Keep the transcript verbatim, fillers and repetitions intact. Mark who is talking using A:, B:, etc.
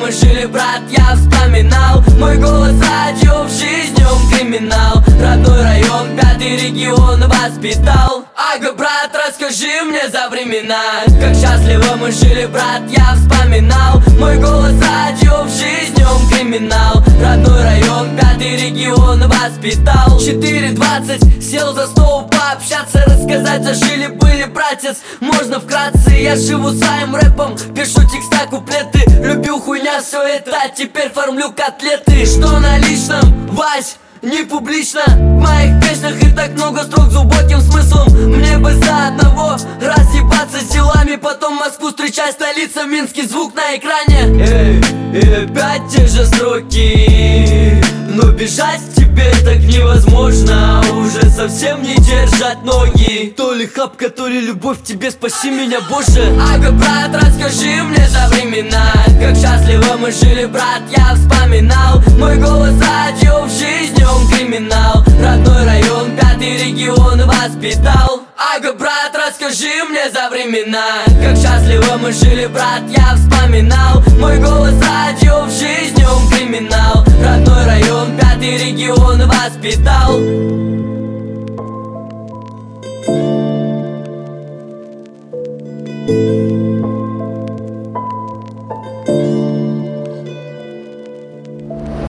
A: мы жили, брат, я вспоминал мой голос радио, в жизни он криминал. Родной район, пятый регион воспитал. Ага, брат, расскажи мне за времена, как счастливо мы жили, брат, я вспоминал мой голос радио, в жизни он криминал. Родной район, пятый регион воспитал. Четыре двадцать, сел за стол пообщаться, рассказать, зажили-были, братец. Можно вкратце, я живу своим рэпом, пишу текста, куплеты. Любил хуйня все это, теперь формлю котлеты. Что на личном, Вась, не публично. В моих песнях и так много строк с глубоким смыслом. Мне бы за одного разъебаться с делами, потом Москву встречать, столица, Минский, звук на экране. Эй, и опять те же строки, но бежать теперь так невозможно, уже совсем не держать ноги. То ли хапка, то ли любовь, тебе спаси меня, Боже. Ага, брат, расскажи мне за времена, как счастливо мы жили, брат, я вспоминал мой голос радио, в жизни он криминал. Родной район, пятый регион воспитал. Ага, брат, расскажи мне за времена, как счастливо мы жили, брат, я вспоминал мой голос радио, в жизни он криминал. Родной район, пятый регион воспитал.